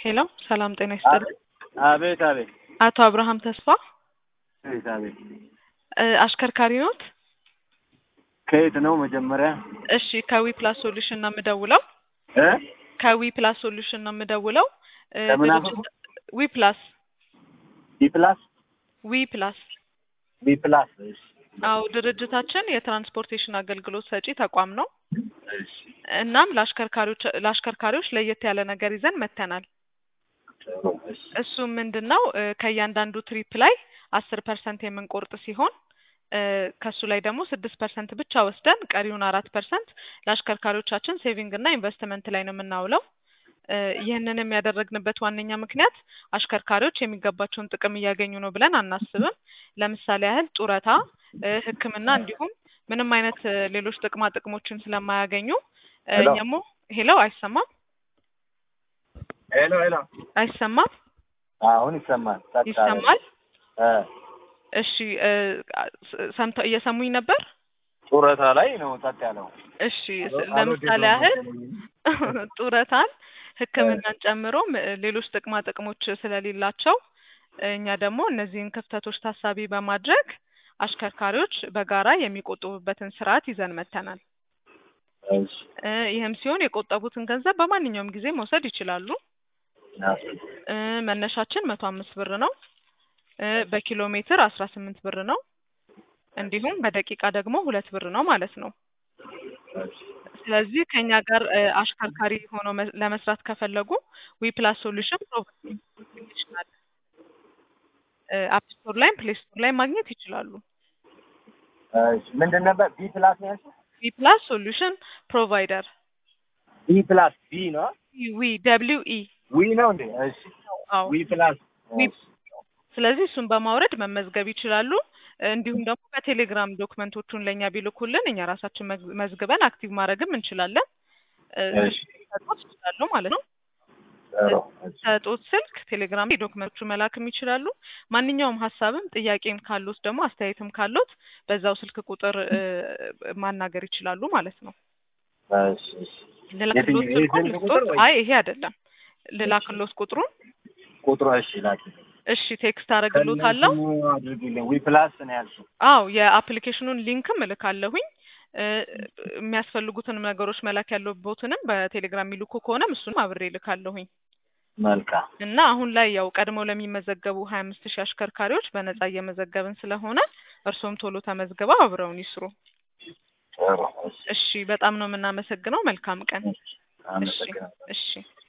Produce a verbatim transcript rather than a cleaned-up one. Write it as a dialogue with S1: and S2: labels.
S1: ሄሎ ሰላም ጤና ይስጥልኝ።
S2: አቤት አቤት።
S1: አቶ አብርሃም ተስፋ
S2: አቤት አቤት።
S1: አሽከርካሪ ኖት?
S2: ከየት ነው መጀመሪያ?
S1: እሺ ከዊ ፕላስ ሶሉሽን ነው የምደውለው።
S2: እ
S1: ከዊ ፕላስ ሶሉሽን ነው የምደውለው።
S2: ከምን አልኩ?
S1: ዊ ፕላስ
S2: ቢ ፕላስ
S1: ዊ ፕላስ
S2: ቢ ፕላስ። እሺ
S1: አው ድርጅታችን የትራንስፖርቴሽን አገልግሎት ሰጪ ተቋም ነው።
S2: እሺ
S1: እናም ለአሽከርካሪዎች ለአሽከርካሪዎች ለየት ያለ ነገር ይዘን መተናል።
S2: እሺ
S1: እሱ ምንድነው ከእያንዳንዱ ትሪፕ ላይ አስር ፐርሰንት የምንቆርጥ ሲሆን ከሱ ላይ ደግሞ ስድስት ፐርሰንት ብቻ ወስደን ቀሪውን አራት ፐርሰንት ለአሽከርካሪዎቻችን ሴቪንግ እና ኢንቨስትመንት ላይ ነው የምናውለው። ይህንንም ያደረግንበት ዋነኛ ምክንያት አሽከርካሪዎች የሚገባቸውን ጥቅም እያገኙ ነው ብለን አናስብም። ለምሳሌ ያህል ጡረታ፣ ሕክምና እንዲሁም ምንም አይነት ሌሎች ጥቅማ ጥቅሞችን ስለማያገኙ እኛም ሄሎ አይሰማም?
S2: ሄሎ ሄሎ
S1: አይሰማም?
S2: አሁን ይሰማል።
S1: ይሰማል?
S2: እ
S1: እሺ ሰምተው እየሰሙኝ ነበር?
S2: ጡረታ ላይ ነው ጸጥ ያለው።
S1: እሺ ለምሳሌ ያህል ጡረታን ሕክምናን ጨምሮ ሌሎች ጥቅማ ጥቅሞች ስለሌላቸው እኛ ደግሞ እነዚህን ክፍተቶች ታሳቢ በማድረግ አሽከርካሪዎች በጋራ የሚቆጥቡበትን ስርዓት ይዘን መተናል።
S2: እሺ
S1: ይህም ሲሆን የቆጠቡትን ገንዘብ በማንኛውም ጊዜ መውሰድ ይችላሉ። መነሻችን መቶ አምስት ብር ነው። በኪሎ ሜትር አስራ ስምንት ብር ነው። እንዲሁም በደቂቃ ደግሞ ሁለት ብር ነው ማለት ነው። ስለዚህ ከኛ ጋር አሽከርካሪ ሆኖ ለመስራት ከፈለጉ ዊ ፕላስ ሶሉሽን ፕሮቫይድ አፕ ስቶር ላይ ፕሌይ ስቶር ላይ ማግኘት ይችላሉ።
S2: እሺ ምንድን ነበር ቢ ፕላስ ነው ያልሽው?
S1: ዊ ፕላስ ሶሉሽን ፕሮቫይደር።
S2: ቢ ፕላስ ቢ ነው?
S1: ዊ ደብሊው ኢ
S2: ዊ ነው እንዴ? እሺ
S1: አዎ
S2: ዊ ፕላስ።
S1: ስለዚህ እሱን በማውረድ መመዝገብ ይችላሉ። እንዲሁም ደግሞ በቴሌግራም ዶክመንቶቹን ለኛ ቢልኩልን እኛ ራሳችን መዝግበን አክቲቭ ማድረግም እንችላለን።
S2: እሺ
S1: ሰጦት ይችላሉ ማለት ነው። ሰጦት ስልክ ቴሌግራም ላይ ዶክመንቶቹ መላክም ይችላሉ። ማንኛውም ሀሳብም ጥያቄም ካሉት ደግሞ አስተያየትም ካሉት በዛው ስልክ ቁጥር ማናገር ይችላሉ ማለት ነው።
S2: እሺ እሺ
S1: ልላክሎት ቁጥር አይ ይሄ አይደለም። ልላክሎት ቁጥሩን
S2: ቁጥሩ እሺ ላኪ።
S1: እሺ ቴክስት አደርግሎታለሁ።
S2: አድርጊልኝ። ዊ ፕላስ ነው ያልሽው?
S1: አዎ የአፕሊኬሽኑን ሊንክም እልካለሁኝ። የሚያስፈልጉትን ነገሮች መላክ ያለቦትንም በቴሌግራም የሚልኩ ከሆነም እሱንም አብሬ እልካለሁኝ።
S2: መልካም።
S1: እና አሁን ላይ ያው ቀድመው ለሚመዘገቡ ሀያ አምስት ሺህ አሽከርካሪዎች በነጻ እየመዘገብን ስለሆነ እርሶም ቶሎ ተመዝግበው አብረውን ይስሩ። እሺ በጣም ነው የምናመሰግነው። መልካም ቀን። እሺ እሺ